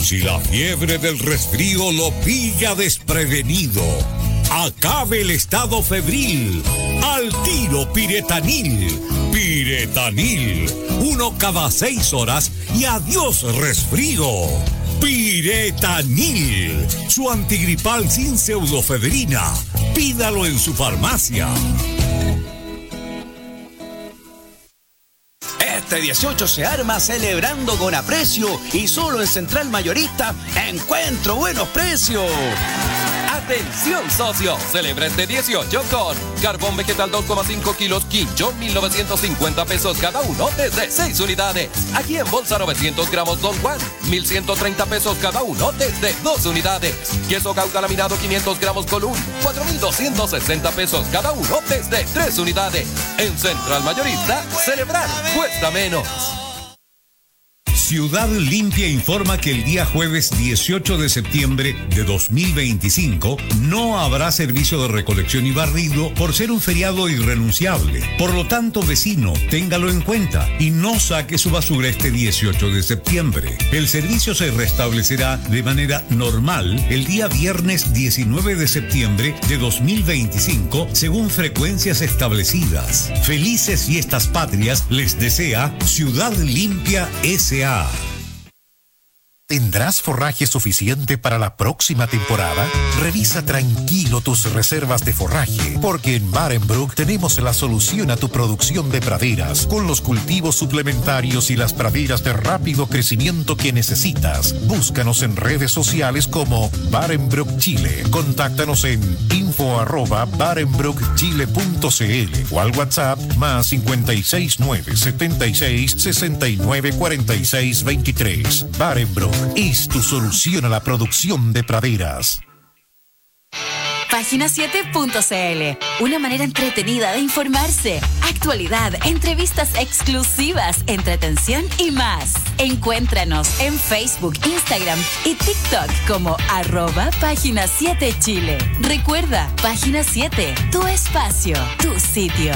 Si la fiebre del resfrío lo pilla desprevenido, acabe el estado febril. Al tiro Piretanil. Piretanil. 1 cada 6 horas y adiós resfrío. Piretanil. Su antigripal sin pseudofebrina. Pídalo en su farmacia. Este 18 se arma celebrando con aprecio y solo en Central Mayorista encuentro buenos precios. ¡Atención, socio! Celebra este 18 con carbón vegetal 2,5 kilos Quincho, 1,950 pesos cada uno desde 6 unidades. Aquí en bolsa 900 gramos Don Juan, 1,130 pesos cada uno desde 2 unidades. Queso Gouda laminado 500 gramos Colún, 4,260 pesos cada uno desde 3 unidades. En Central Mayorista, celebrar cuesta menos. Ciudad Limpia informa que el día jueves 18 de septiembre de 2025 no habrá servicio de recolección y barrido por ser un feriado irrenunciable. Por lo tanto, vecino, téngalo en cuenta y no saque su basura este 18 de septiembre. El servicio se restablecerá de manera normal el día viernes 19 de septiembre de 2025 según frecuencias establecidas. Felices fiestas patrias les desea Ciudad Limpia S.A. ¿Tendrás forraje suficiente para la próxima temporada? Revisa tranquilo tus reservas de forraje, porque en Barenbroek tenemos la solución a tu producción de praderas, con los cultivos suplementarios y las praderas de rápido crecimiento que necesitas. Búscanos en redes sociales como Barenbroek Chile. Contáctanos en info@barenbroekchile.cl o al WhatsApp más 569 76 69 46 23. Barenbroek es tu solución a la producción de praderas. Página7.cl, una manera entretenida de informarse, actualidad, entrevistas exclusivas, entretención y más. Encuéntranos en Facebook, Instagram y TikTok como @Página7Chile. Recuerda, Página 7, tu espacio, tu sitio.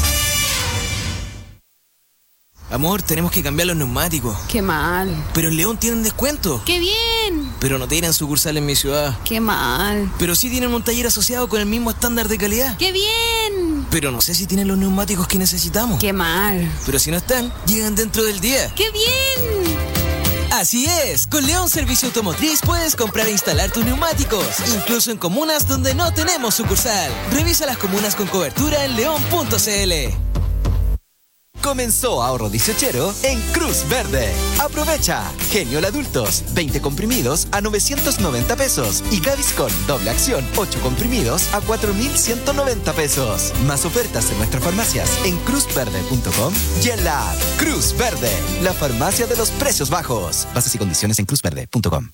Amor, tenemos que cambiar los neumáticos. Qué mal. Pero en León tienen descuento. ¡Qué bien! Pero no tienen sucursal en mi ciudad. ¡Qué mal! Pero sí tienen un taller asociado con el mismo estándar de calidad. ¡Qué bien! Pero no sé si tienen los neumáticos que necesitamos. ¡Qué mal! Pero si no están, llegan dentro del día. ¡Qué bien! Así es, con León Servicio Automotriz puedes comprar e instalar tus neumáticos, incluso en comunas donde no tenemos sucursal. Revisa las comunas con cobertura en león.cl. Comenzó ahorro 18 en Cruz Verde. Aprovecha. Geniol Adultos, 20 comprimidos a 990 pesos. Y Gaviscon, doble acción, 8 comprimidos a 4,190 pesos. Más ofertas en nuestras farmacias en cruzverde.com y en la app Cruz Verde, la farmacia de los precios bajos. Bases y condiciones en cruzverde.com.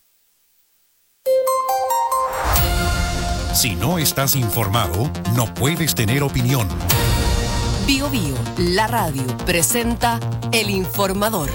Si no estás informado, no puedes tener opinión. Bio Bio, la radio, presenta El Informador.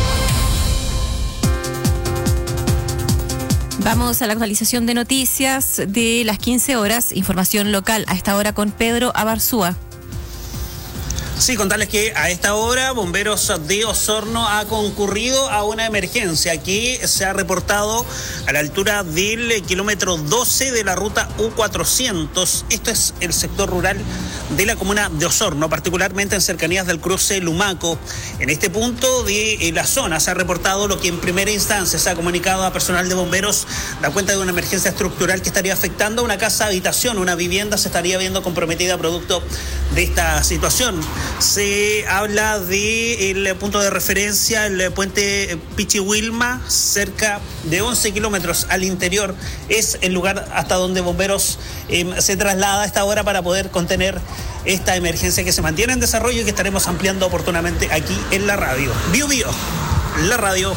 Vamos a la actualización de noticias de las 15 horas. Información local a esta hora con Pedro Abarzúa. Sí, contarles que a esta hora Bomberos de Osorno ha concurrido a una emergencia que se ha reportado a la altura del kilómetro 12 de la ruta U400. Esto es el sector rural de la comuna de Osorno, particularmente en cercanías del cruce Lumaco. En este punto de la zona se ha reportado lo que en primera instancia se ha comunicado a personal de bomberos, da cuenta de una emergencia estructural que estaría afectando una casa habitación, una vivienda se estaría viendo comprometida producto de esta situación. Se habla del punto de referencia, el puente Pichihuilma, cerca de 11 kilómetros al interior. Es el lugar hasta donde bomberos se traslada a esta hora para poder contener esta emergencia que se mantiene en desarrollo y que estaremos ampliando oportunamente aquí en la radio. Bio Bio, la radio.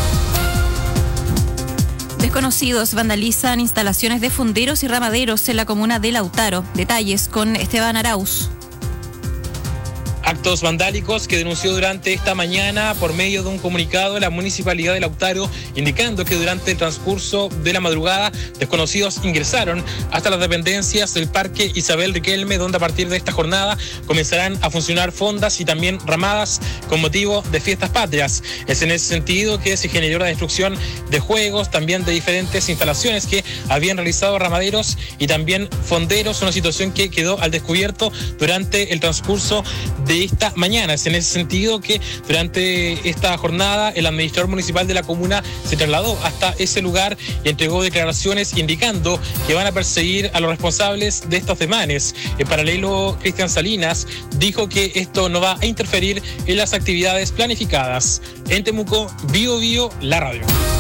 Desconocidos vandalizan instalaciones de fonderos y ramaderos en la comuna de Lautaro. Detalles con Esteban Arauz. actos vandálicos que denunció durante esta mañana por medio de un comunicado la Municipalidad de Lautaro, indicando que durante el transcurso de la madrugada desconocidos ingresaron hasta las dependencias del Parque Isabel Riquelme, donde a partir de esta jornada comenzarán a funcionar fondas y también ramadas con motivo de fiestas patrias. Es en ese sentido que se generó la destrucción de juegos, también de diferentes instalaciones que habían realizado ramaderos y también fonderos, una situación que quedó al descubierto durante el transcurso de esta mañana. Es en ese sentido que durante esta jornada el administrador municipal de la comuna se trasladó hasta ese lugar y entregó declaraciones indicando que van a perseguir a los responsables de estos desmanes. En paralelo, Cristian Salinas dijo que esto no va a interferir en las actividades planificadas. En Temuco, Bio Bio, la radio.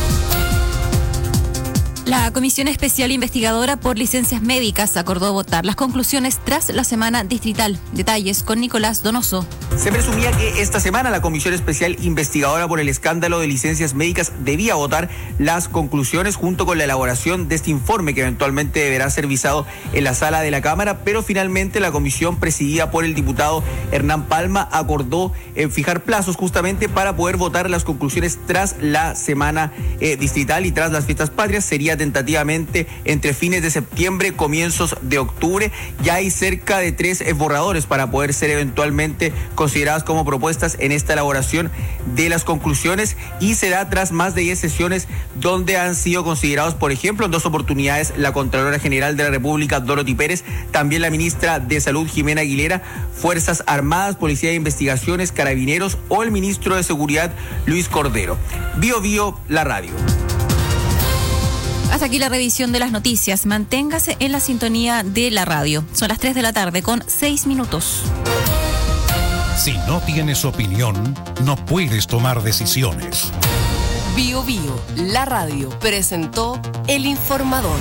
La Comisión Especial Investigadora por Licencias Médicas acordó votar las conclusiones tras la semana distrital. Detalles con Nicolás Donoso. Se presumía que esta semana la Comisión Especial Investigadora por el escándalo de licencias médicas debía votar las conclusiones junto con la elaboración de este informe que eventualmente deberá ser visado en la sala de la Cámara, pero finalmente la comisión presidida por el diputado Hernán Palma acordó fijar plazos justamente para poder votar las conclusiones tras la semana distrital y tras las fiestas patrias. Sería tentativamente entre fines de septiembre, comienzos de octubre. Ya hay cerca de 3 borradores para poder ser eventualmente consideradas como propuestas en esta elaboración de las conclusiones, y se da tras más de 10 sesiones donde han sido considerados, por ejemplo, en 2 oportunidades la Contralora General de la República, Dorothy Pérez, también la Ministra de Salud, Jimena Aguilera, Fuerzas Armadas, Policía de Investigaciones, Carabineros o el Ministro de Seguridad, Luis Cordero. Bio Bio, la radio. Hasta aquí la revisión de las noticias. Manténgase en la sintonía de la radio. Son las 3 de la tarde con 6 minutos. Si no tienes opinión, no puedes tomar decisiones. Bio Bio, la radio, presentó El Informador.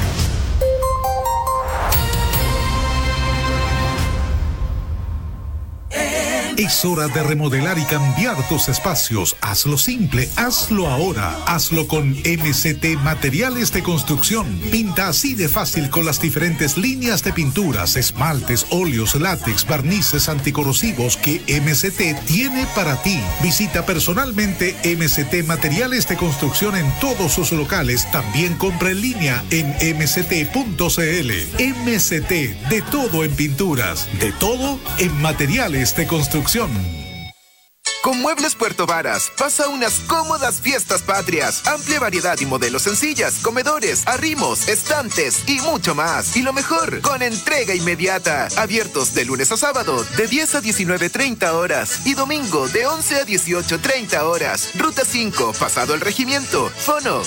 Es hora de remodelar y cambiar tus espacios. Hazlo simple, hazlo ahora. Hazlo con MCT Materiales de Construcción. Pinta así de fácil con las diferentes líneas de pinturas, esmaltes, óleos, látex, barnices anticorrosivos que MCT tiene para ti. Visita personalmente MCT Materiales de Construcción en todos sus locales. También compra en línea en mct.cl. MCT, de todo en pinturas, de todo en materiales de construcción. Con Muebles Puerto Varas, pasa unas cómodas fiestas patrias. Amplia variedad y modelos sencillas, comedores, arrimos, estantes y mucho más. Y lo mejor, con entrega inmediata. Abiertos de lunes a sábado, de 10 a 19:30 horas. Y domingo, de 11 a 18:30 horas. Ruta 5, pasado el regimiento. Fono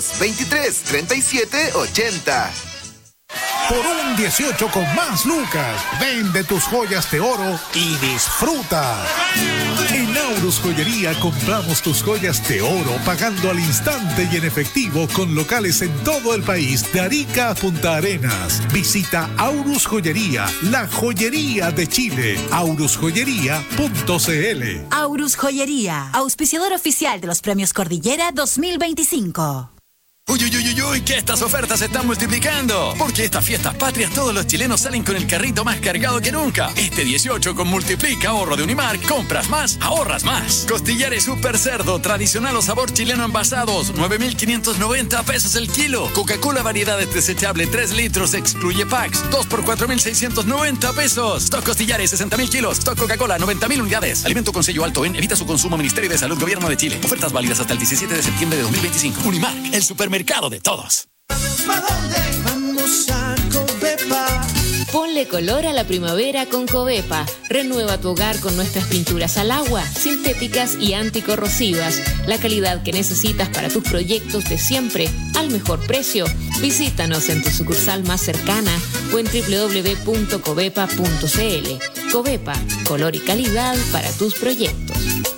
223-3780. Por un 18 con más lucas, vende tus joyas de oro y disfruta. En Aurus Joyería compramos tus joyas de oro pagando al instante y en efectivo con locales en todo el país, de Arica a Punta Arenas. Visita Aurus Joyería, la joyería de Chile. aurusjoyería.cl. Aurus Joyería, auspiciador oficial de los premios Cordillera 2025. Uy, que estas ofertas se están multiplicando. Porque estas fiestas patrias todos los chilenos salen con el carrito más cargado que nunca. Este 18 con Multiplica Ahorro de Unimark, compras más, ahorras más. Costillares Super Cerdo, tradicional o sabor chileno envasados, 9.590 pesos el kilo. Coca-Cola variedades desechable 3 litros, excluye packs, 2 por 4.690 pesos. Stock Costillares 60.000 kilos, Stock Coca-Cola 90.000 unidades. Alimento con sello alto en, evita su consumo, Ministerio de Salud, Gobierno de Chile. Ofertas válidas hasta el 17 de septiembre de 2025. Unimark, el supermercado de todos. ¿Para dónde vamos a Covepa? Ponle color a la primavera con Covepa. Renueva tu hogar con nuestras pinturas al agua, sintéticas y anticorrosivas. La calidad que necesitas para tus proyectos de siempre, al mejor precio. Visítanos en tu sucursal más cercana o en www.covepa.cl. Covepa, color y calidad para tus proyectos.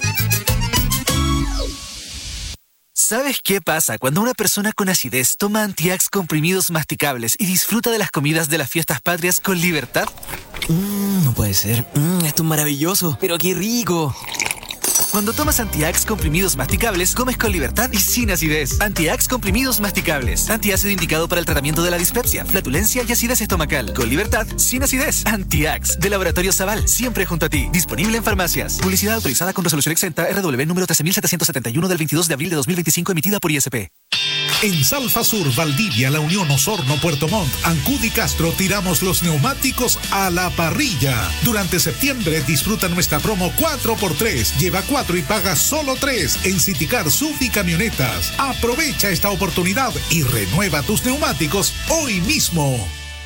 ¿Sabes qué pasa cuando una persona con acidez toma Antiax comprimidos masticables y disfruta de las comidas de las fiestas patrias con libertad? No puede ser. Esto es maravilloso. Pero qué rico. Cuando tomas Antiax comprimidos masticables, comes con libertad y sin acidez. Antiax comprimidos masticables. Antiácido indicado para el tratamiento de la dispepsia, flatulencia y acidez estomacal. Con libertad, sin acidez. Antiax, de Laboratorio Zaval, siempre junto a ti. Disponible en farmacias. Publicidad autorizada con resolución exenta RW número 13771 del 22 de abril de 2025, emitida por ISP. En Salfa Sur, Valdivia, La Unión, Osorno, Puerto Montt, Ancud y Castro tiramos los neumáticos a la parrilla. Durante septiembre disfruta nuestra promo 4x3. Lleva 4 y paga solo 3 en Citicar, SUV y camionetas. Aprovecha esta oportunidad y renueva tus neumáticos hoy mismo.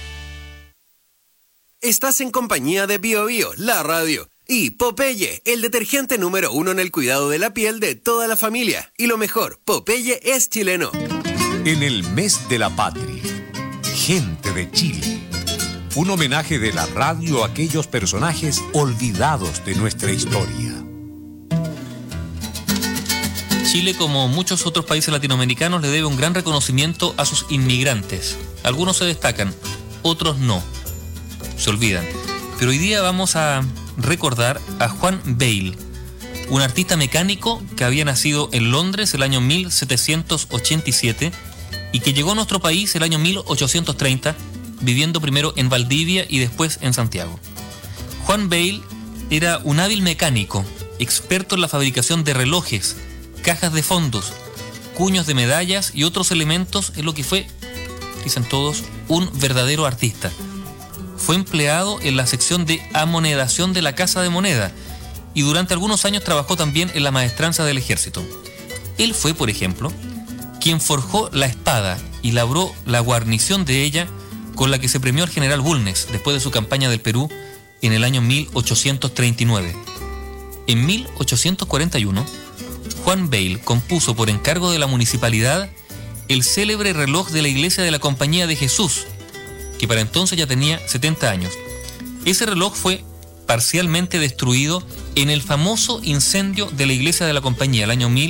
Estás en compañía de Bio Bio, la radio. Y Popeye, el detergente número 1 en el cuidado de la piel de toda la familia. Y lo mejor, Popeye es chileno. En el mes de la patria, gente de Chile. Un homenaje de la radio a aquellos personajes olvidados de nuestra historia. Chile, como muchos otros países latinoamericanos, le debe un gran reconocimiento a sus inmigrantes. Algunos se destacan, otros no. Se olvidan. Pero hoy día vamos a recordar a Juan Bale, un artista mecánico que había nacido en Londres el año 1787 y que llegó a nuestro país el año 1830, viviendo primero en Valdivia y después en Santiago. Juan Bale era un hábil mecánico, experto en la fabricación de relojes, cajas de fondos, cuños de medallas y otros elementos, en lo que fue, dicen todos, un verdadero artista. Fue empleado en la sección de amonedación de la Casa de Moneda y durante algunos años trabajó también en la maestranza del ejército. Él fue, por ejemplo, quien forjó la espada y labró la guarnición de ella con la que se premió al general Bulnes después de su campaña del Perú en el año 1839. En 1841, Juan Bale compuso por encargo de la municipalidad el célebre reloj de la iglesia de la Compañía de Jesús, que para entonces ya tenía 70 años. Ese reloj fue parcialmente destruido en el famoso incendio de la iglesia de la Compañía, el año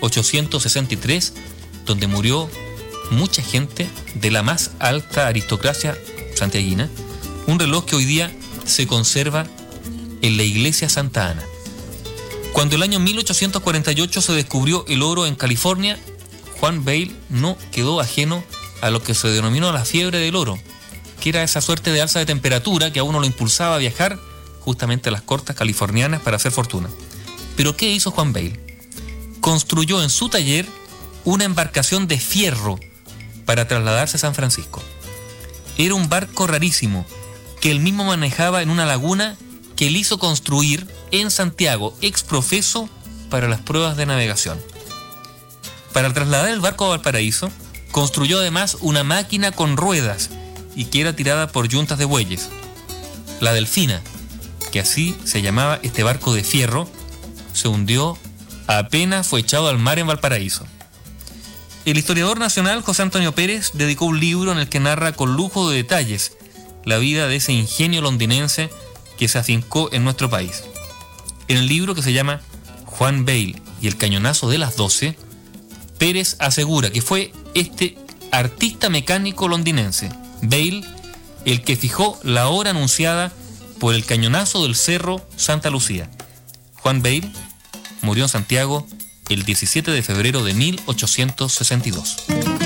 1863, donde murió mucha gente de la más alta aristocracia santiaguina, un reloj que hoy día se conserva en la iglesia Santa Ana. Cuando el año 1848 se descubrió el oro en California, Juan Bale no quedó ajeno a lo que se denominó la fiebre del oro, que era esa suerte de alza de temperatura que a uno lo impulsaba a viajar justamente a las costas californianas para hacer fortuna. Pero ¿qué hizo Juan Bale? Construyó en su taller una embarcación de fierro para trasladarse a San Francisco. Era un barco rarísimo que él mismo manejaba en una laguna que él hizo construir en Santiago, exprofeso para las pruebas de navegación. Para trasladar el barco a Valparaíso, construyó además una máquina con ruedas y que era tirada por yuntas de bueyes. La Delfina, que así se llamaba este barco de fierro, se hundió apenas fue echado al mar en Valparaíso. El historiador nacional José Antonio Pérez dedicó un libro en el que narra con lujo de detalles la vida de ese ingenio londinense que se afincó en nuestro país. En el libro, que se llama Juan Bale y el cañonazo de las 12, Pérez asegura que fue este artista mecánico londinense, Bale, el que fijó la hora anunciada por el cañonazo del Cerro Santa Lucía. Juan Bale murió en Santiago el 17 de febrero de 1862.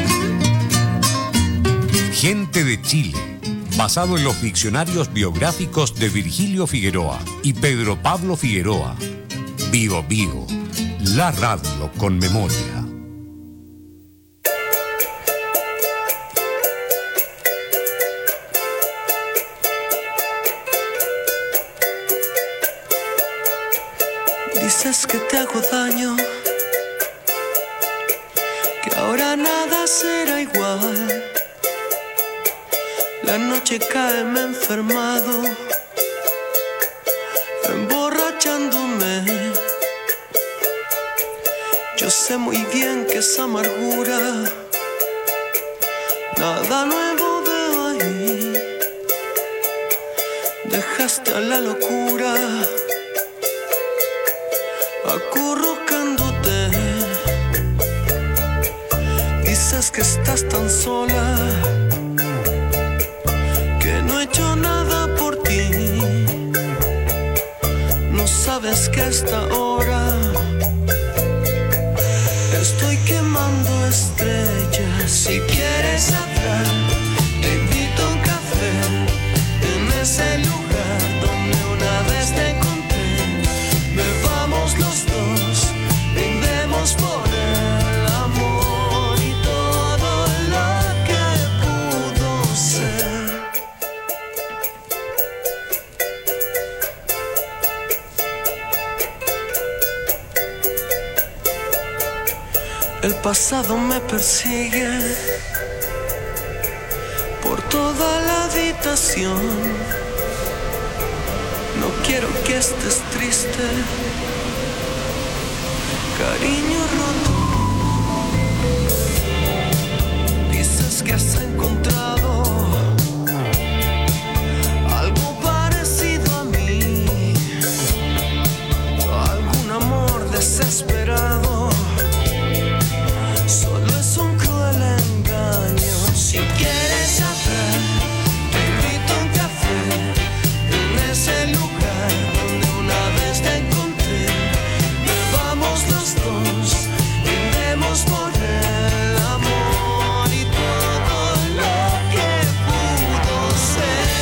Gente de Chile, basado en los diccionarios biográficos de Virgilio Figueroa y Pedro Pablo Figueroa. Bio Bio, la radio con memoria. Dices que te hago daño, que ahora nada será igual. La noche cae, me he enfermado, emborrachándome. Yo sé muy bien que esa amargura nada nuevo veo ahí. Dejaste a la locura acurrucándote. Dices que estás tan sola, que no he hecho nada por ti. No sabes que a esta hora Si quieres hablar, te invito a un café en ese lugar donde una vez te encontré. Bebamos los dos, brindemos por el amor y todo lo que pudo ser. El pasado me persigue por toda la habitación. No quiero que estés triste, cariño roto. Dices que has encontrado algo parecido a mí, algún amor desesperado. Solo es un cruel engaño. Si quieres hablar, te invito a un café en ese lugar donde una vez te encontré. Bebamos los dos, brindemos por el amor y todo lo que pudo ser.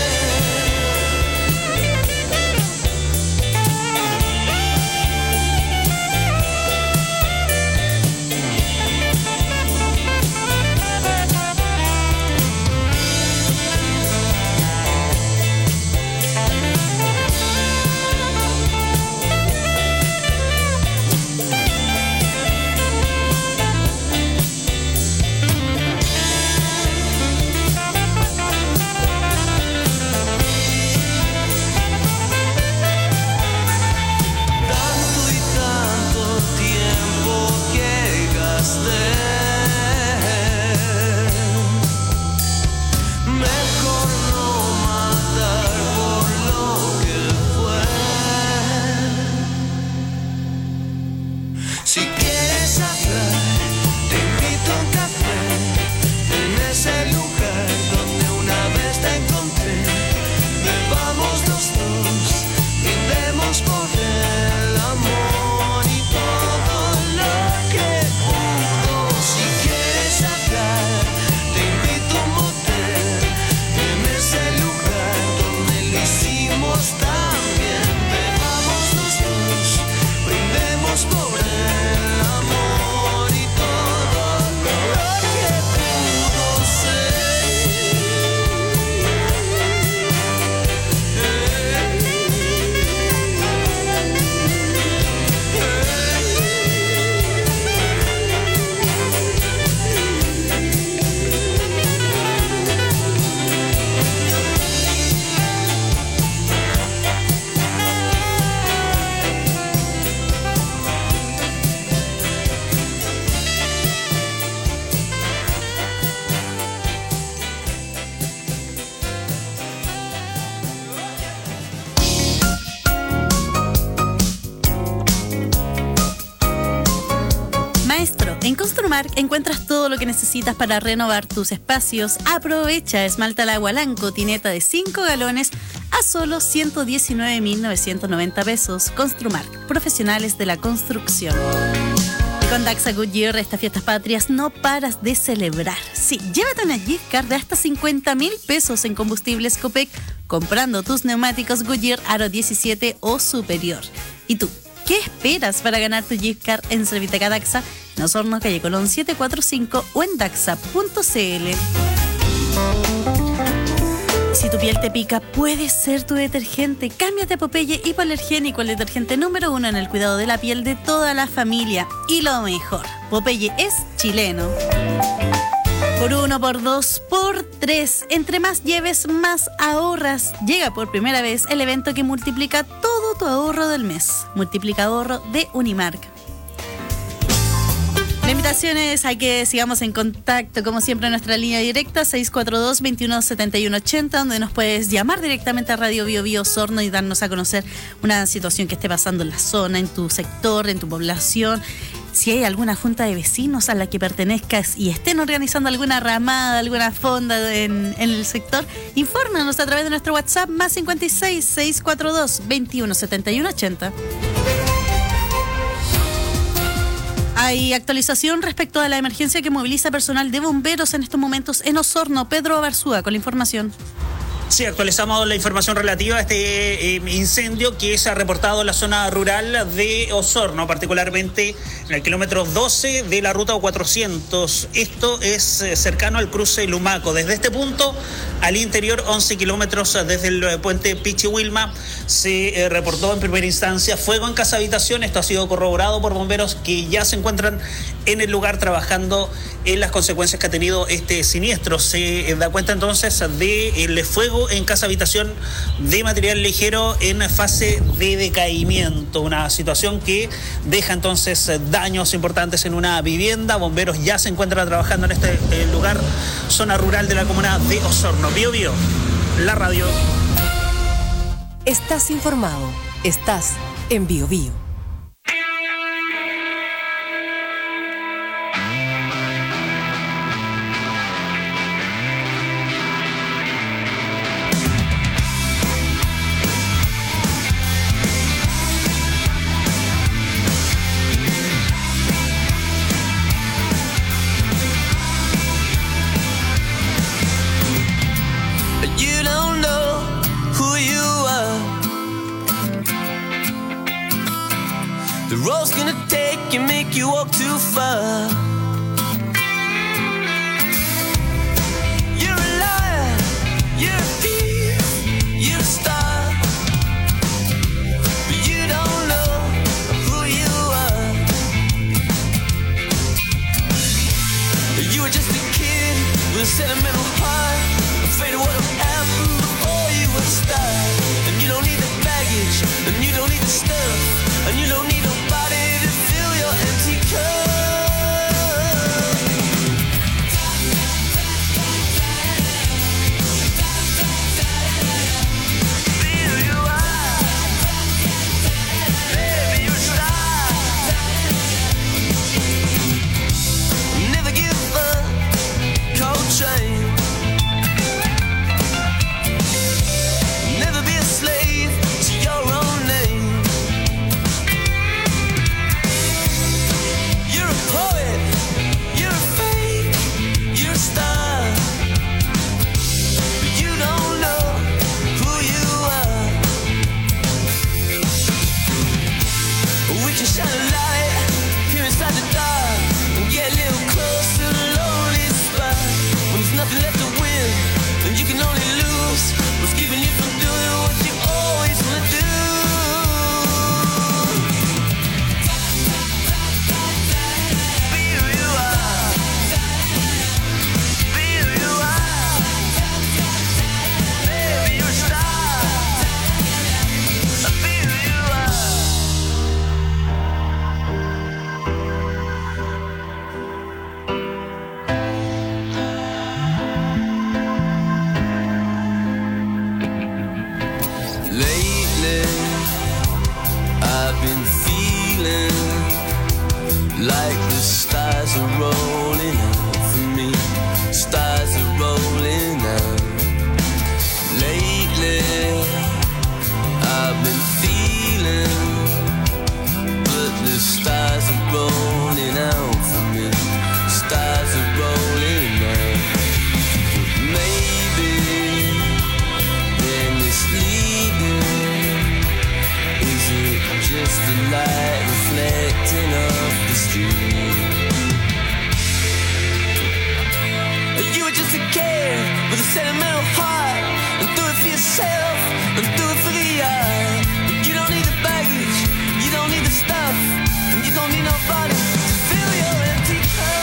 En Construmark encuentras todo lo que necesitas para renovar tus espacios. Aprovecha esmalta al agua Lanco, tineta de 5 galones a solo 119.990 pesos. Construmark, profesionales de la construcción. Y con Daxa Goodyear, estas fiestas patrias no paras de celebrar. Sí, llévate una gift card de hasta 50.000 pesos en combustibles Copec comprando tus neumáticos Goodyear Aro 17 o superior. ¿Y tú? ¿Qué esperas para ganar tu gift card en Serviteca Daxa, en Osorno, calle Colón 745 o en daxa.cl? Si tu piel te pica, puede ser tu detergente. Cámbiate a Popeye Hipoalergénico, el detergente número 1 en el cuidado de la piel de toda la familia. Y lo mejor, Popeye es chileno. Por 1, por 2, por 3. Entre más lleves, más ahorras. Llega por primera vez el evento que multiplica todo tu ahorro del mes. Multiplica ahorro de Unimark. La invitación es a que sigamos en contacto, como siempre, en nuestra línea directa 642-217180, donde nos puedes llamar directamente a Radio Bio Bio Osorno y darnos a conocer una situación que esté pasando en la zona, en tu sector, en tu población. Si hay alguna junta de vecinos a la que pertenezcas y estén organizando alguna ramada, alguna fonda en el sector, infórmanos a través de nuestro WhatsApp más 56 642 217180. Hay actualización respecto a la emergencia que moviliza personal de bomberos en estos momentos en Osorno. Pedro Barzúa con la información. Sí, actualizamos la información relativa a este incendio que se ha reportado en la zona rural de Osorno, particularmente en el kilómetro 12 de la ruta 400. Esto es cercano al cruce Lumaco. Desde este punto al interior, 11 kilómetros desde el puente Pichihuilma, se reportó en primera instancia fuego en casa habitación. Esto ha sido corroborado por bomberos que ya se encuentran en el lugar trabajando en las consecuencias que ha tenido este siniestro. Se da cuenta entonces del fuego en casa habitación de material ligero en fase de decaimiento, una situación que deja entonces daños importantes en una vivienda. Bomberos ya se encuentran trabajando en este lugar, zona rural de la comuna de Osorno. Bio Bio, la radio. Estás informado, estás en Bio Bio. Road's gonna take and make you walk too far. You're a liar, you're a thief, you're a star, but you don't know who you are. You were just a kid with a sentimental heart, afraid of what'll happen before you would start. And you don't need the baggage, and you don't need the stuff, and you don't need nobody to fill your empty cup. Be who you are, baby, you're a star. Never give up, Coltrane. Never be a slave to your own name. You're a poet, you're a fake, you're a star, but you don't know who you are. We can shine a light here inside the dark and get a little close to the lonely spot. When there's nothing left to win and you can only lose, what's keeping you from doing what you always want to do? Lately, I've been feeling like the stars are rolling out for me. Stars are rolling out. Lately, I've been feeling, but the stars are rolling out for me. Stars are rolling out. Maybe they're misleading. Is it just the light reflecting off the street? You were just a kid with a sentimental heart, and do it for yourself, and do it for the art. But you don't need the baggage, you don't need the stuff, and you don't need nobody to fill your empty cup.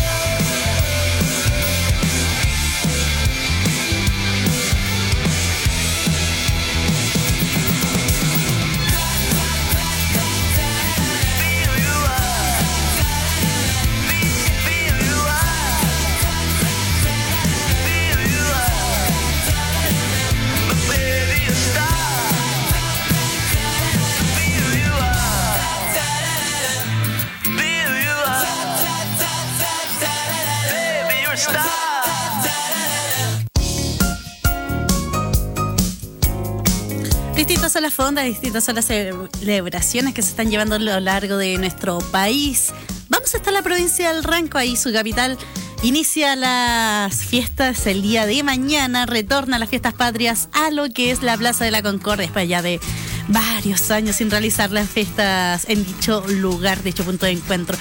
Distintas son las fondas, distintas son las celebraciones que se están llevando a lo largo de nuestro país. Vamos vamos hasta la provincia del Ranco, ahí su capital. Inicia las fiestas el día de mañana, retorna a las fiestas patrias a lo que es la Plaza de la Concordia, después ya de varios años sin realizar las fiestas en dicho lugar, dicho punto de encuentro.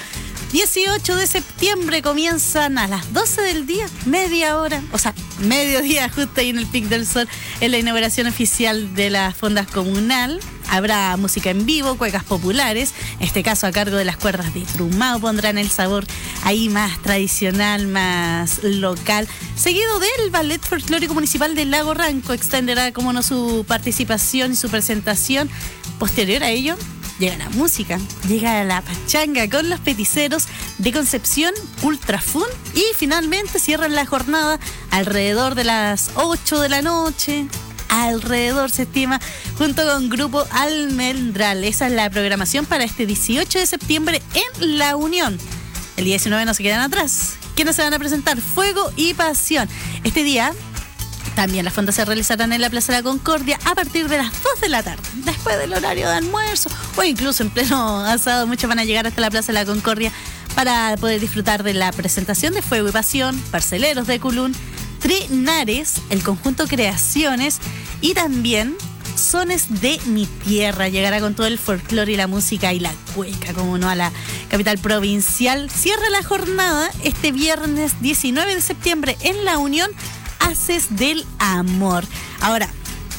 18 de septiembre comienzan a las 12 del día, media hora, o sea, mediodía, justo ahí en el Pic del Sol, en la inauguración oficial de la fonda comunal. Habrá música en vivo, cuecas populares, en este caso a cargo de las cuerdas de Trumao, pondrán el sabor ahí más tradicional, más local. Seguido del Ballet Folclórico Municipal del Lago Ranco, extenderá, como no, su participación y su presentación. Posterior a ello, llega la música, llega la pachanga con los peticeros de Concepción Ultra Fun y finalmente cierran la jornada alrededor de las 8 de la noche. Alrededor se estima, junto con Grupo Almendral. Esa es la programación para este 18 de septiembre en La Unión. El día 19 no se quedan atrás. ¿Quiénes se van a presentar? Fuego y Pasión. Este día también las fondas se realizarán en la Plaza de la Concordia a partir de las 2 de la tarde, después del horario de almuerzo o incluso en pleno asado. Muchos van a llegar hasta la Plaza de la Concordia para poder disfrutar de la presentación de Fuego y Pasión, Parceleros de Culún, Trinares, el conjunto Creaciones y también Sones de mi Tierra. Llegará con todo el folclore y la música y la cueca, como no, a la capital provincial. Cierra la jornada este viernes 19 de septiembre en La Unión, Haces del Amor. Ahora,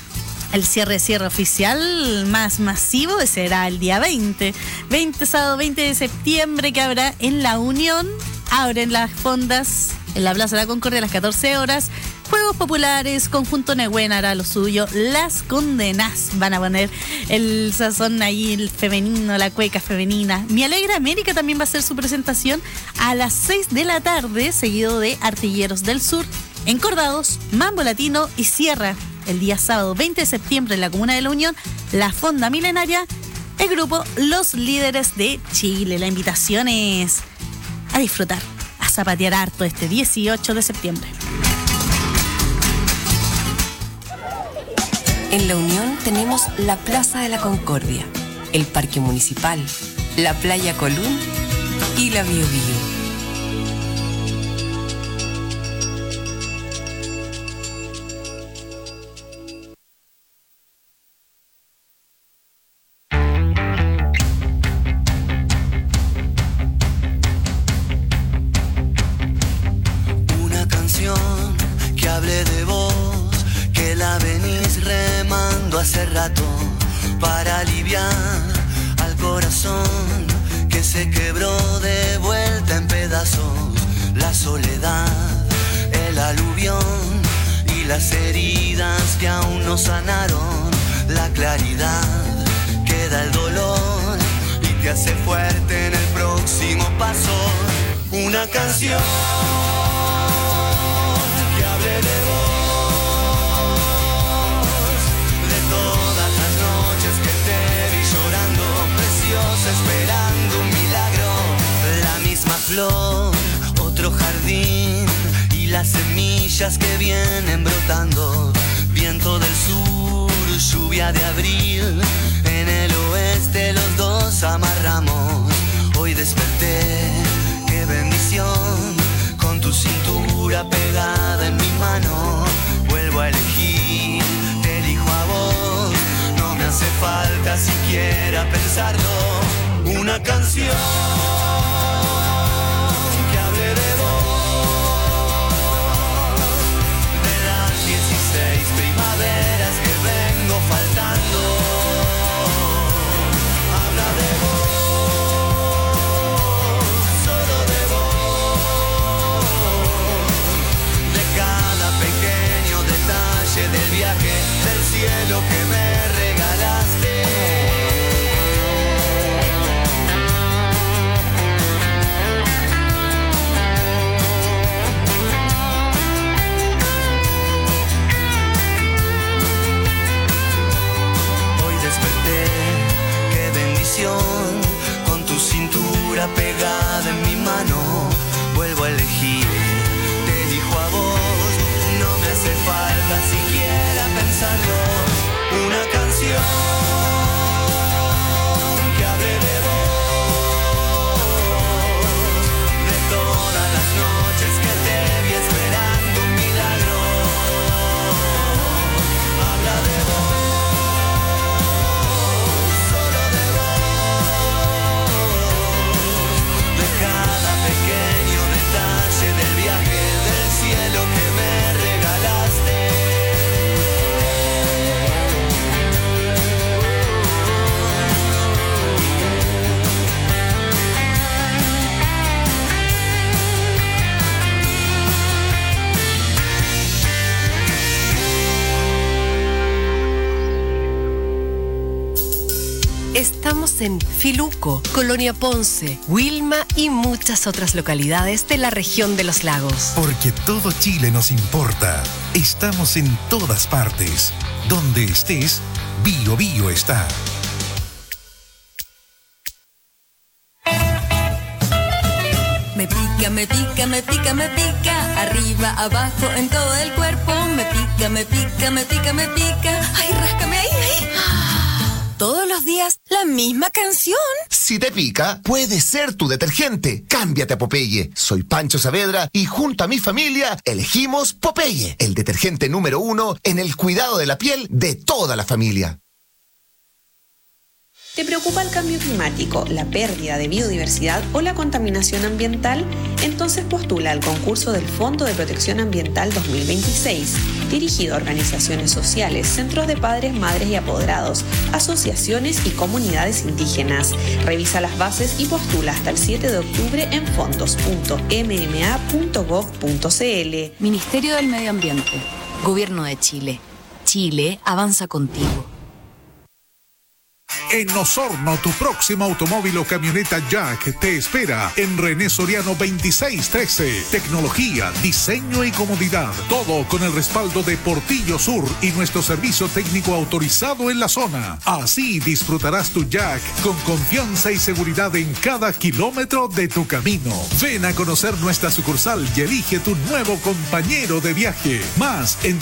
el cierre oficial más masivo será el día 20, sábado 20 de septiembre, que habrá en La Unión. Abren las fondas en la Plaza de la Concordia a las 14 horas. Juegos populares, conjunto Nehuen hará lo suyo. Las Condenas van a poner el sazón ahí, el femenino, la cueca femenina. Mi Alegre América también va a hacer su presentación a las 6 de la tarde, seguido de Artilleros del Sur, Encordados, Mambo Latino y cierra el día sábado 20 de septiembre en la Comuna de La Unión, la Fonda Milenaria, el grupo Los Líderes de Chile. La invitación es a disfrutar, a zapatear harto este 18 de septiembre. En La Unión tenemos la Plaza de la Concordia, el Parque Municipal, la Playa Colún y la Bio Bio. Hace rato para aliviar al corazón que se quebró de vuelta en pedazos. La soledad, el aluvión y las heridas que aún no sanaron. La claridad que da el dolor y te hace fuerte en el próximo paso. Una canción que hable de vos. Esperando un milagro, la misma flor, otro jardín y las semillas que vienen brotando. Viento del sur, lluvia de abril, en el oeste los dos amarramos. Hoy desperté, qué bendición, con tu cintura pegada en mi mano. Vuelvo a elegir, te elijo a vos, no me hace falta siquiera pensarlo. Una canción que hable de vos, de las 16 primaveras que vengo faltando. Habla de vos, solo de vos, de cada pequeño detalle del viaje del cielo que me regalaste. Con tu cintura pegada en mi mano, vuelvo a elegir, te elijo a vos, no me hace falta siquiera pensarlo. Una Estamos en Filuco, Colonia Ponce, Wilma y muchas otras localidades de la región de los lagos. Porque todo Chile nos importa. Estamos en todas partes. Donde estés, Bio Bio está. Me pica, me pica, me pica, me pica. Arriba, abajo, en todo el cuerpo. Me pica, me pica, me pica, me pica. Ay, ráscame ahí, ahí. Todos los días, la misma canción. Si te pica, puede ser tu detergente. Cámbiate a Popeye. Soy Pancho Saavedra y junto a mi familia elegimos Popeye, el detergente número 1 en el cuidado de la piel de toda la familia. ¿Te preocupa el cambio climático, la pérdida de biodiversidad o la contaminación ambiental? Entonces postula al concurso del Fondo de Protección Ambiental 2026, dirigido a organizaciones sociales, centros de padres, madres y apoderados, asociaciones y comunidades indígenas. Revisa las bases y postula hasta el 7 de octubre en fondos.mma.gov.cl. Ministerio del Medio Ambiente. Gobierno de Chile. Chile avanza contigo. En Osorno, tu próximo automóvil o camioneta Jack te espera en René Soriano 2613. Tecnología, diseño y comodidad. Todo con el respaldo de Portillo Sur y nuestro servicio técnico autorizado en la zona. Así disfrutarás tu Jack con confianza y seguridad en cada kilómetro de tu camino. Ven a conocer nuestra sucursal y elige tu nuevo compañero de viaje. Más en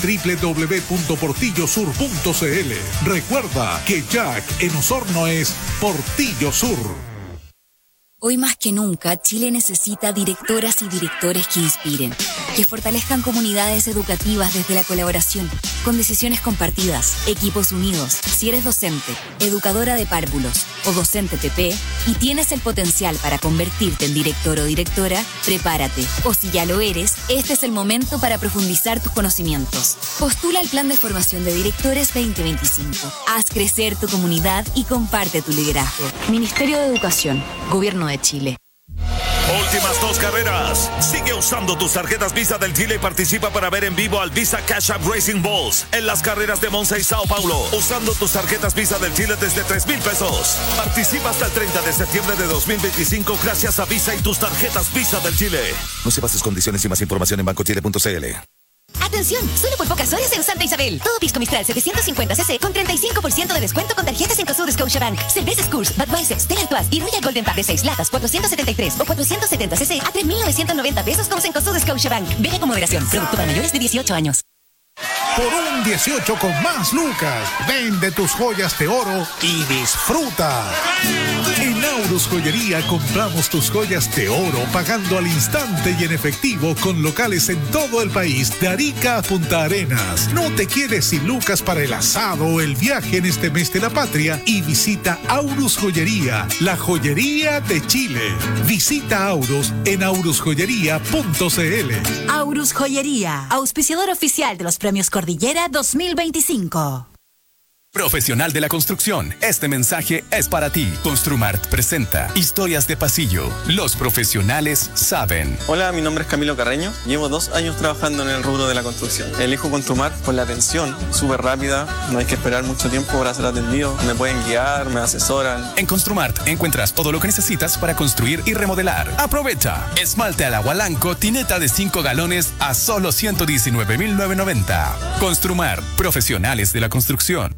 www.portillosur.cl. Recuerda que Jack en Osorno es Portillo Sur. Hoy más que nunca, Chile necesita directoras y directores que inspiren, que fortalezcan comunidades educativas desde la colaboración, con decisiones compartidas, equipos unidos. Si eres docente, educadora de párvulos o docente TP y tienes el potencial para convertirte en director o directora, prepárate. O si ya lo eres, este es el momento para profundizar tus conocimientos. Postula el Plan de Formación de Directores 2025. Haz crecer tu comunidad y comparte tu liderazgo. Ministerio de Educación, Gobierno de Chile. Últimas 2 carreras. Sigue usando tus tarjetas Visa del Chile y participa para ver en vivo al Visa Cash App Racing Balls en las carreras de Monza y Sao Paulo. Usando tus tarjetas Visa del Chile desde 3,000 pesos. Participa hasta el 30 de septiembre de 2025 gracias a Visa y tus tarjetas Visa del Chile. No sepas sus condiciones y más información en bancochile.cl. Atención, solo por pocas horas en Santa Isabel. Todo pisco Mistral 750cc con 35% de descuento con tarjetas en Cosur Scotiabank. Cervezas Coors, Budweiser, Stella Artois y Royal Golden Pack de 6 latas 473 o 470cc a 3,990 pesos con Cencosud Scotiabank. Bebe con moderación. Producto para mayores de 18 años. Por un 18 con más lucas, vende tus joyas de oro y disfruta. En Aurus Joyería compramos tus joyas de oro pagando al instante y en efectivo con locales en todo el país, de Arica a Punta Arenas. No te quedes sin lucas para el asado o el viaje en este mes de la patria y visita Aurus Joyería, la joyería de Chile. Visita Aurus en aurusjoyería.cl. Aurus Joyería, auspiciador oficial de los Premios Cordillera 2025. Profesional de la construcción, este mensaje es para ti. Construmart presenta Historias de Pasillo. Los profesionales saben. Hola, mi nombre es Camilo Carreño. Llevo 2 años trabajando en el rubro de la construcción. Elijo Construmart por la atención súper rápida. No hay que esperar mucho tiempo para ser atendido. Me pueden guiar, me asesoran. En Construmart encuentras todo lo que necesitas para construir y remodelar. Aprovecha. Esmalte al agua blanco, tineta de 5 galones a solo 119,990. Construmart, profesionales de la construcción.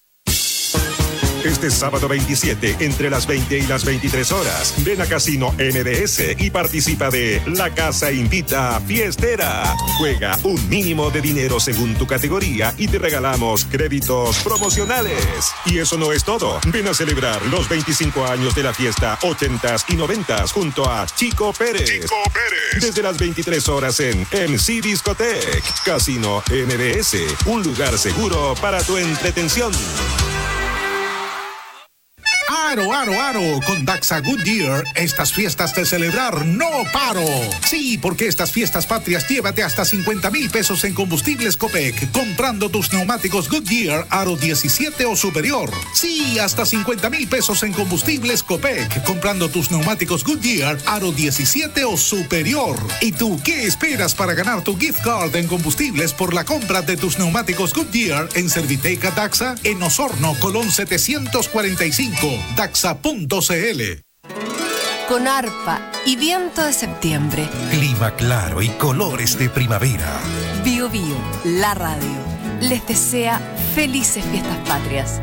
Este sábado 27, entre las 20 y las 23 horas, ven a Casino NDS y participa de La Casa Invita Fiestera. Juega un mínimo de dinero según tu categoría y te regalamos créditos promocionales. Y eso no es todo. Ven a celebrar los 25 años de la fiesta 80s y 90s junto a Chico Pérez. Desde las 23 horas en MC Discotech. Casino NDS, un lugar seguro para tu entretención. Aro, aro, aro. Con Daxa Goodyear, estas fiestas de celebrar no paro. Sí, porque estas fiestas patrias llévate hasta 50,000 pesos en combustibles Copec comprando tus neumáticos Goodyear Aro 17 o superior. Sí, hasta 50,000 pesos en combustibles Copec comprando tus neumáticos Goodyear Aro 17 o superior. ¿Y tú qué esperas para ganar tu gift card en combustibles por la compra de tus neumáticos Goodyear en Serviteca Daxa, en Osorno, Colón 745, daxa.cl? Con arpa y viento de septiembre. Clima claro y colores de primavera. Bio Bio, la radio, les desea felices fiestas patrias.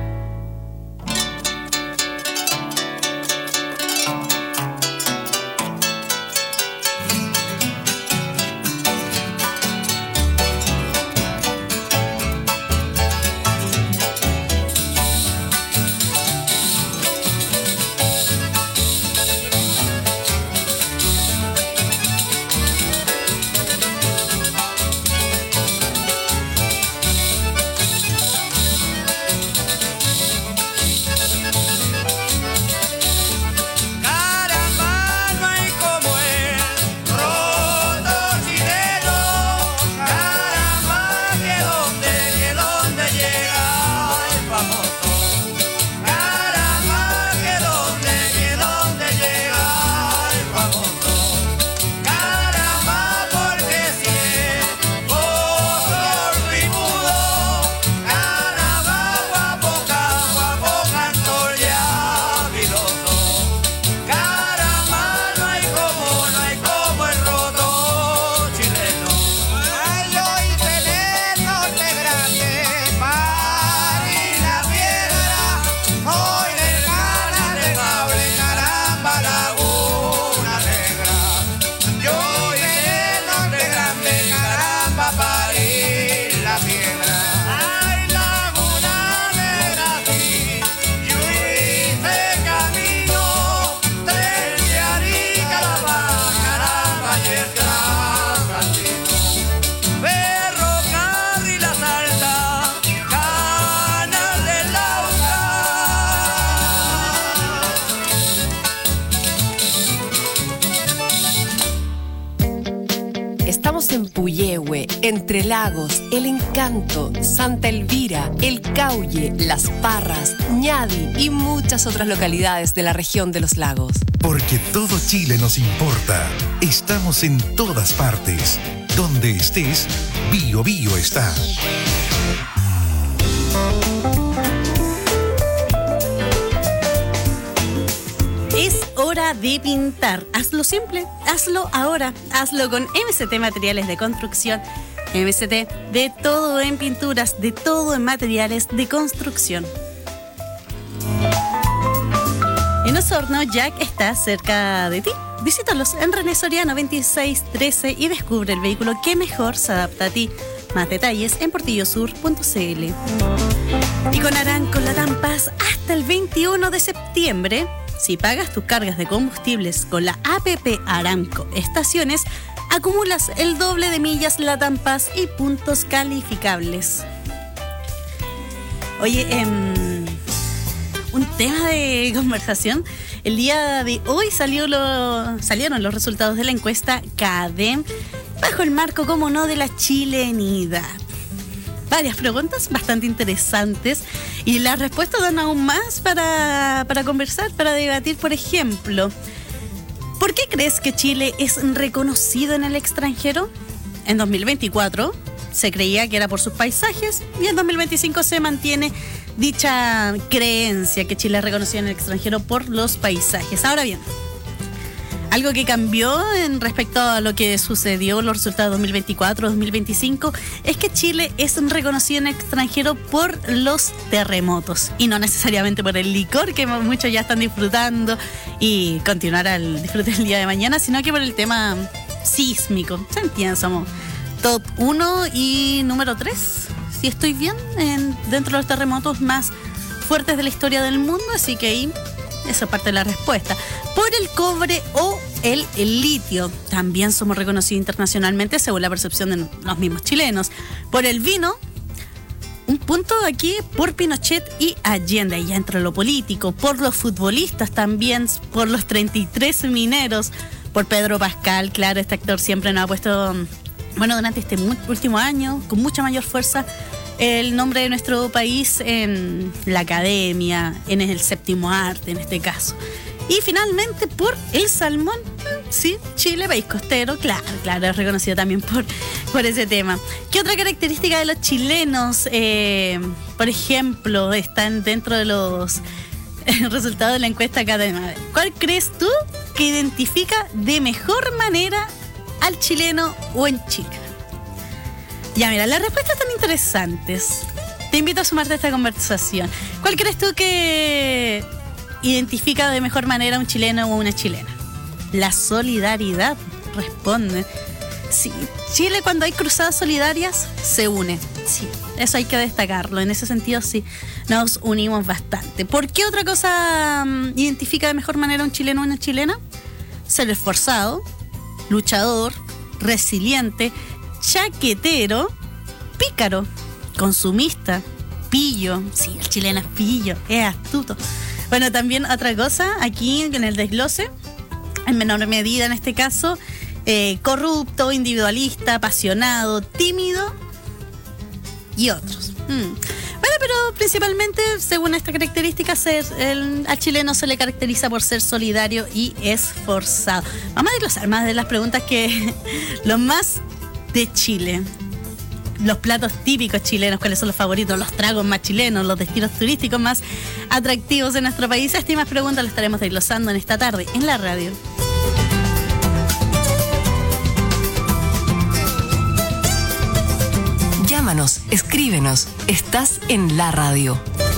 En Puyehue, Entre Lagos, El Encanto, Santa Elvira, El Cauye, Las Parras, Ñadi y muchas otras localidades de la región de los lagos. Porque todo Chile nos importa. Estamos en todas partes. Donde estés, Bio Bio está. Es hora de pintar. Hazlo simple, hazlo ahora. Hazlo con MST Materiales de Construcción. MST, de todo en pinturas, de todo en materiales de construcción. En Osorno, Jack está cerca de ti. Visítalos en René Soriano 2613 y descubre el vehículo que mejor se adapta a ti. Más detalles en portillosur.cl. Y con Aranco Latam Paz hasta el 21 de septiembre. Si pagas tus cargas de combustibles con la APP Aramco Estaciones, acumulas el doble de millas Latam Paz y puntos calificables. Oye, un tema de conversación. El día de hoy salieron los resultados de la encuesta CADE bajo el marco, como no, de la chilenidad. Varias preguntas bastante interesantes y las respuestas dan aún más para conversar, para debatir. Por ejemplo, ¿por qué crees que Chile es reconocido en el extranjero? En 2024 se creía que era por sus paisajes y en 2025 se mantiene dicha creencia que Chile es reconocido en el extranjero por los paisajes. Ahora bien, algo que cambió en respecto a lo que sucedió en los resultados 2024-2025 es que Chile es reconocido en el extranjero por los terremotos y no necesariamente por el licor que muchos ya están disfrutando y continuará el disfrute el día de mañana, sino que por el tema sísmico. ¿Se entiende? Somos top 1 y número 3, si estoy bien, dentro de los terremotos más fuertes de la historia del mundo, así que ahí esa parte de la respuesta. Por el cobre o el litio, también somos reconocidos internacionalmente según la percepción de los mismos chilenos. Por el vino, un punto aquí por Pinochet y Allende, y ya entre lo político, por los futbolistas también, por los 33 mineros, por Pedro Pascal, claro, este actor siempre nos ha puesto, bueno, durante este último año, con mucha mayor fuerza, el nombre de nuestro país en la academia, en el séptimo arte en este caso. Y finalmente por el salmón, sí, Chile, país costero, claro, es reconocido también por ese tema. ¿Qué otra característica de los chilenos, por ejemplo, están dentro de los resultados de la encuesta académica? ¿Cuál crees tú que identifica de mejor manera al chileno o en Chile? Ya, mira, las respuestas están interesantes. Te invito a sumarte a esta conversación. ¿Cuál crees tú que identifica de mejor manera a un chileno o una chilena? La solidaridad, responde. Sí, Chile cuando hay cruzadas solidarias se une. Sí, eso hay que destacarlo. En ese sentido sí, nos unimos bastante. ¿Por qué otra cosa identifica de mejor manera a un chileno o una chilena? Ser esforzado, luchador, resiliente, chaquetero, pícaro, consumista, pillo. Sí, el chileno es pillo, es astuto. Bueno, también otra cosa, aquí en el desglose, en menor medida en este caso, corrupto, individualista, apasionado, tímido y otros. Bueno, pero principalmente, según esta característica, al chileno se le caracteriza por ser solidario y esforzado. Vamos a desglosar más de las preguntas que los más de Chile. Los platos típicos chilenos, cuáles son los favoritos, los tragos más chilenos, los destinos turísticos más atractivos de nuestro país. Estas y más preguntas las estaremos desglosando en esta tarde en la radio. Llámanos, escríbenos, estás en la radio.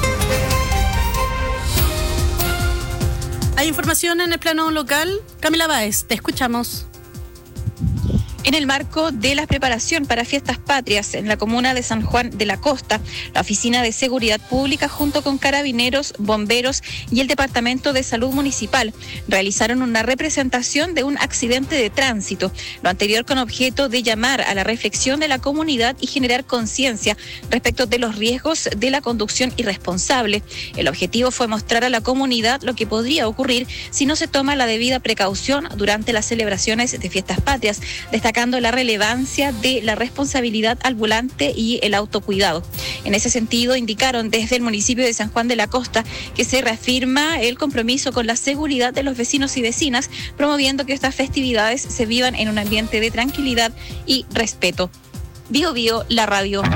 Hay información en el plano local. Camila Báez, te escuchamos. En el marco de la preparación para fiestas patrias en la comuna de San Juan de la Costa, la Oficina de Seguridad Pública junto con carabineros, bomberos y el Departamento de Salud Municipal realizaron una representación de un accidente de tránsito, lo anterior con objeto de llamar a la reflexión de la comunidad y generar conciencia respecto de los riesgos de la conducción irresponsable. El objetivo fue mostrar a la comunidad lo que podría ocurrir si no se toma la debida precaución durante las celebraciones de fiestas patrias, destacando la relevancia de la responsabilidad al volante y el autocuidado. En ese sentido, indicaron desde el municipio de San Juan de la Costa que se reafirma el compromiso con la seguridad de los vecinos y vecinas, promoviendo que estas festividades se vivan en un ambiente de tranquilidad y respeto. Bio Bio, la radio.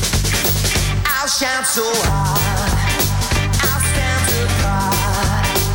So hard, I'll stand apart.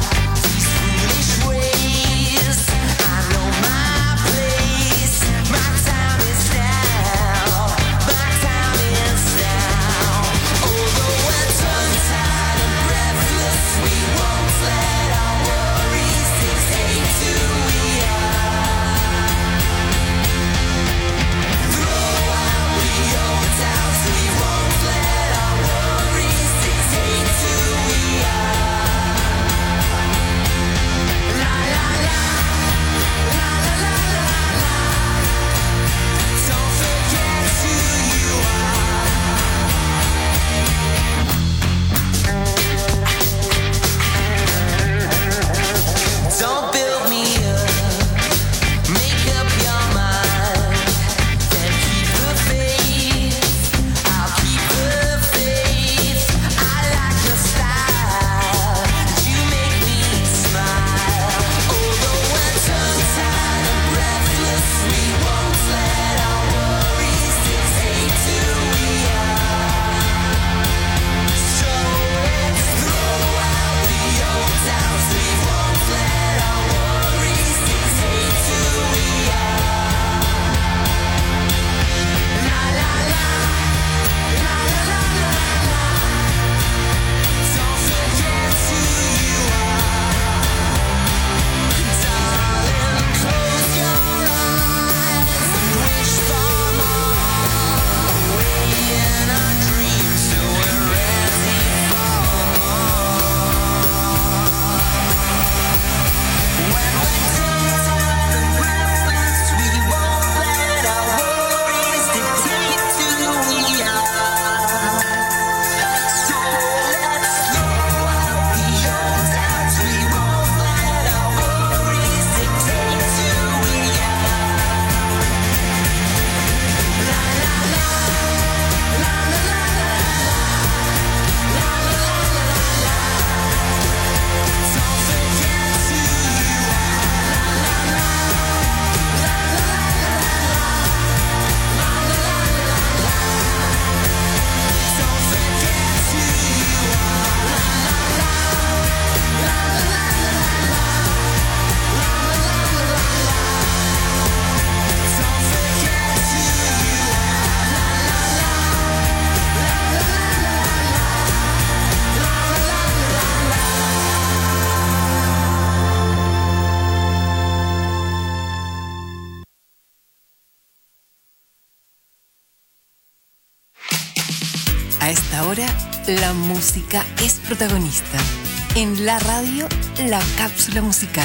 ahora la música es protagonista. En la radio, la cápsula musical.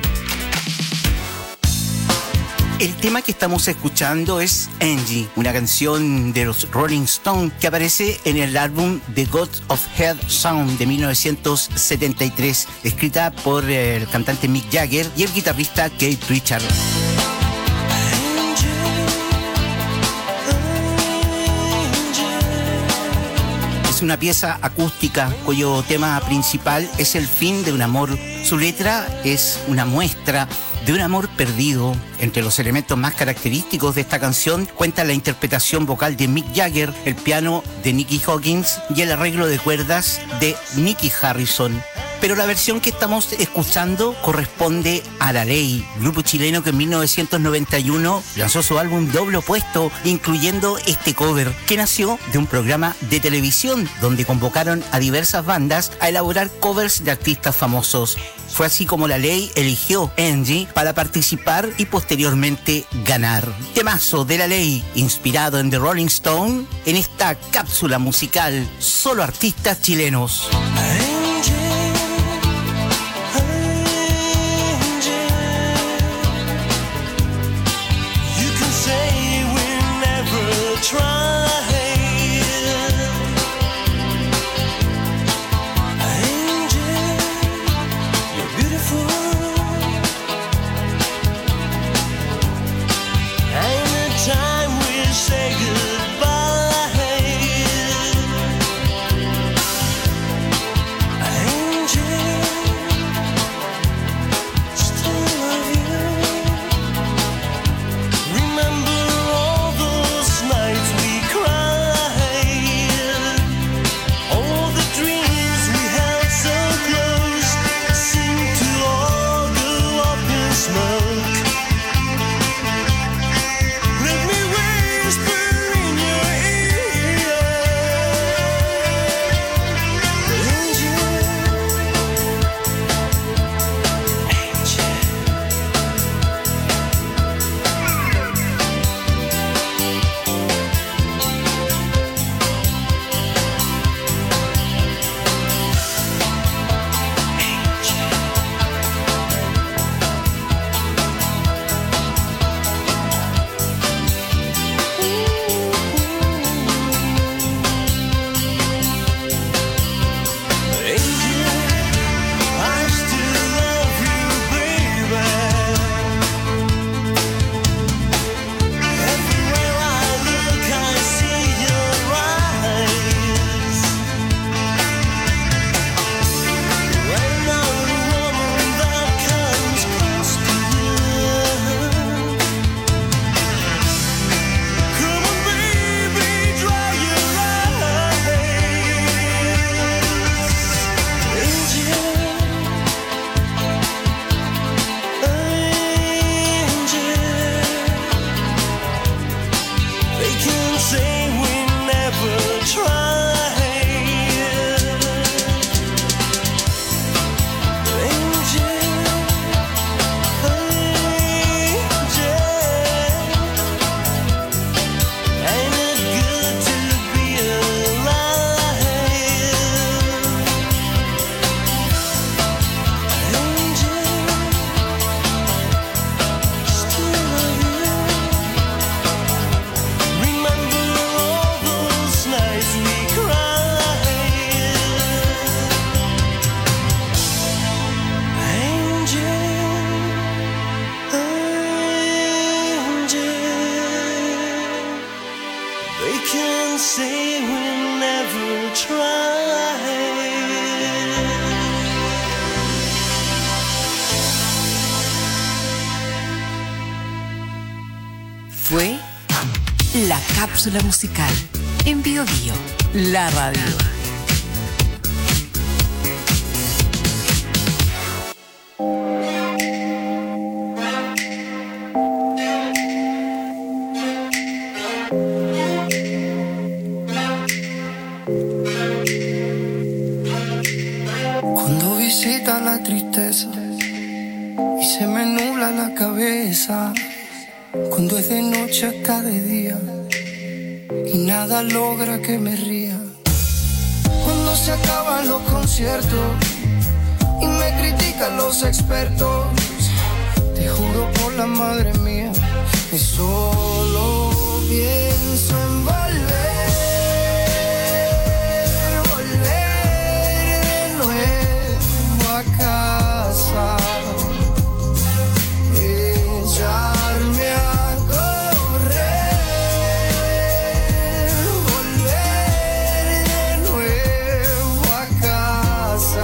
El tema que estamos escuchando es Angie, una canción de los Rolling Stones que aparece en el álbum The Gods of Head Sound de 1973, escrita por el cantante Mick Jagger y el guitarrista Keith Richards. Es una pieza acústica cuyo tema principal es el fin de un amor. Su letra es una muestra de un amor perdido. Entre los elementos más característicos de esta canción cuenta la interpretación vocal de Mick Jagger, el piano de Nicky Hawkins y el arreglo de cuerdas de Nicky Harrison. Pero la versión que estamos escuchando corresponde a La Ley, grupo chileno que en 1991 lanzó su álbum Doble Opuesto, incluyendo este cover, que nació de un programa de televisión donde convocaron a diversas bandas a elaborar covers de artistas famosos. Fue así como La Ley eligió Angie para participar y posteriormente ganar. Temazo de La Ley, inspirado en The Rolling Stone, en esta cápsula musical, solo artistas chilenos. Fue la cápsula musical en Bio Bio, la radio. Cuando visita la tristeza y se me nubla la cabeza, cuando es de noche hasta de día y nada logra que me ría, Cuando se acaban los conciertos y me critican los expertos, te juro por la madre mía que solo pienso en volver de nuevo a casa, echarme a correr, volver de nuevo a casa.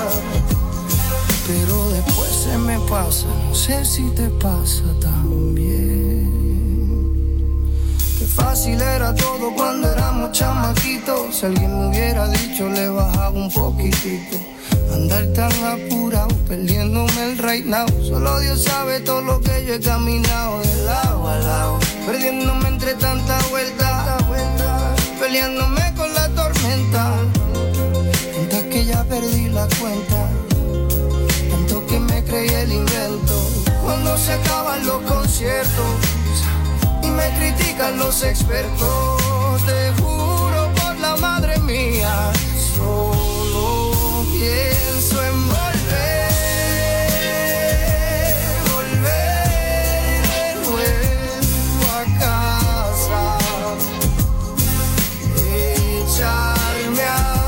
Pero después se me pasa, no sé si te pasa también. Qué fácil era todo cuando éramos chamaquitos. Si alguien me hubiera dicho le bajaba un poquitito. Andar tan apurado, perdiéndome el right now. Solo Dios sabe todo lo que yo he caminado de lado a lado, perdiéndome entre tanta vuelta, peleándome con la tormenta. Tantas que ya perdí la cuenta, tanto que me creí el invento. Cuando se acaban los conciertos y me critican los expertos, te juro por la madre mía, solo pienso en volver de nuevo a casa, echarme a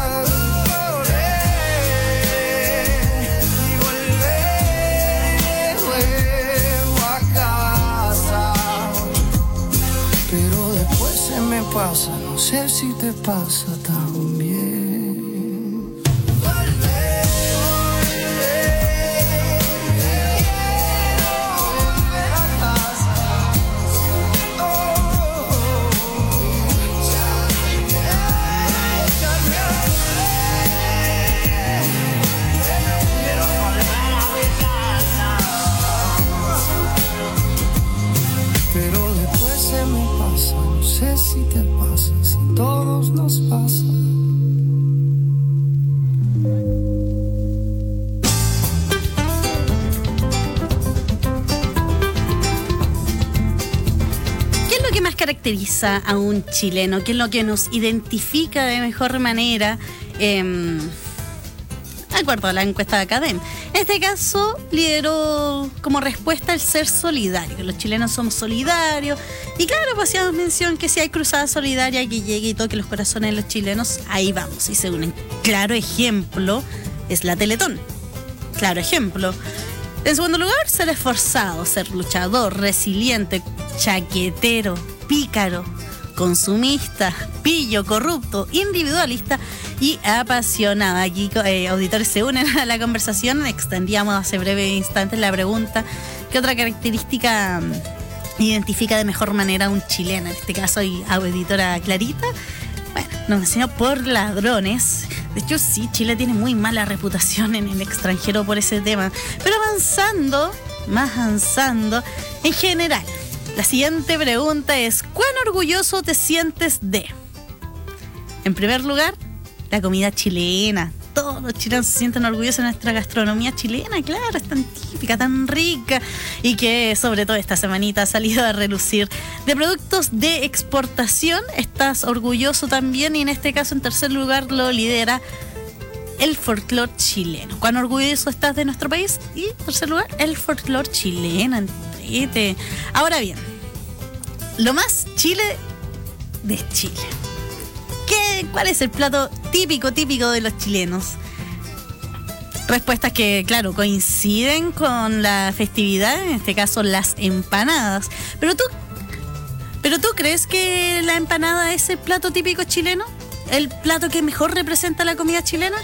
correr y volver de nuevo a casa. Pero después se me pasa, no sé si te pasa también. Pero después se me pasa, no sé si te pasa, si todos nos pasa. ¿Qué es lo que más caracteriza a un chileno? ¿Qué es lo que nos identifica de mejor manera? De acuerdo a la encuesta de Academ. En este caso, lideró como respuesta el ser solidario, que los chilenos somos solidarios. Y claro, pues hacíamos mención que si hay cruzada solidaria que llegue y toque los corazones de los chilenos, ahí vamos y se unen. Claro ejemplo es la Teletón. Claro ejemplo. En segundo lugar, ser esforzado, ser luchador, resiliente, chaquetero, pícaro, consumista, pillo, corrupto, individualista y apasionado. Aquí auditores se unen a la conversación. Extendíamos hace breve instantes la pregunta: ¿qué otra característica identifica de mejor manera a un chileno? En este caso, hay auditora Clarita. Bueno, nos enseñó por ladrones. De hecho, sí, Chile tiene muy mala reputación en el extranjero por ese tema. Pero más avanzando, en general, la siguiente pregunta es: ¿cuán orgulloso te sientes de? En primer lugar, la comida chilena. Todos los chilenos se sienten orgullosos de nuestra gastronomía chilena, claro, es tan típica, tan rica, y que sobre todo esta semanita ha salido a relucir. De productos de exportación, estás orgulloso también, y en este caso en tercer lugar lo lidera el folclore chileno. ¿Cuán orgulloso estás de nuestro país? Y en tercer lugar, el folclore chileno. Entrete. Ahora bien, lo más Chile de Chile. ¿Cuál es el plato típico de los chilenos? Respuestas que, claro, coinciden con la festividad, en este caso las empanadas. ¿Pero tú crees que la empanada es el plato típico chileno? ¿El plato que mejor representa la comida chilena?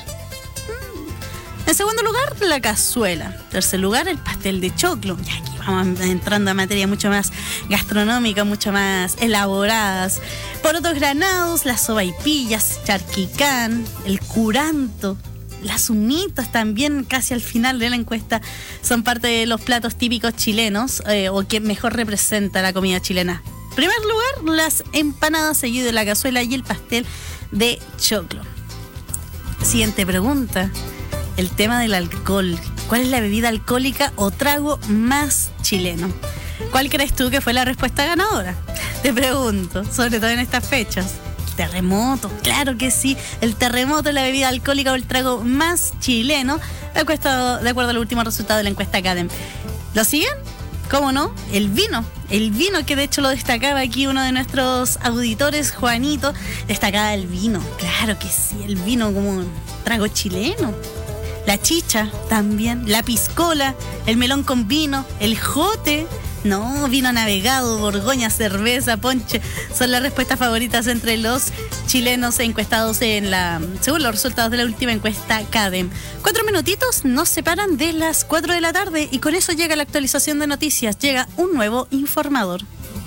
En segundo lugar, la cazuela. En tercer lugar, el pastel de choclo. Y aquí vamos entrando a materia mucho más gastronómica, mucho más elaboradas. Porotos granados, las sopaipillas, charquicán, el curanto, las humitas también, casi al final de la encuesta, son parte de los platos típicos chilenos o que mejor representa la comida chilena. En primer lugar, las empanadas, seguido de la cazuela y el pastel de choclo. Siguiente pregunta. El tema del alcohol. ¿Cuál es la bebida alcohólica o trago más chileno? ¿Cuál crees tú que fue la respuesta ganadora? Te pregunto, sobre todo en estas fechas. terremoto, claro que sí. El terremoto es la bebida alcohólica o el trago más chileno, de acuerdo al último resultado de la encuesta CADEM. ¿Lo siguen? ¿Cómo no? El vino que de hecho lo destacaba aquí uno de nuestros auditores, Juanito, destacaba el vino, claro que sí, el vino como un trago chileno. La chicha también, la piscola, el melón con vino, el jote, no, vino navegado, borgoña, cerveza, ponche, son las respuestas favoritas entre los chilenos encuestados según los resultados de la última encuesta CADEM. 4 minutitos nos separan de las 4 de la tarde y con eso llega la actualización de noticias, llega un nuevo informador.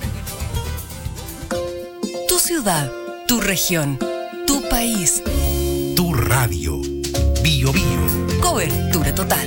Tu ciudad, tu región, tu país. Tu radio. Bio Bio. Cobertura total.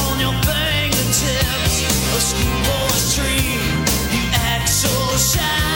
Shine.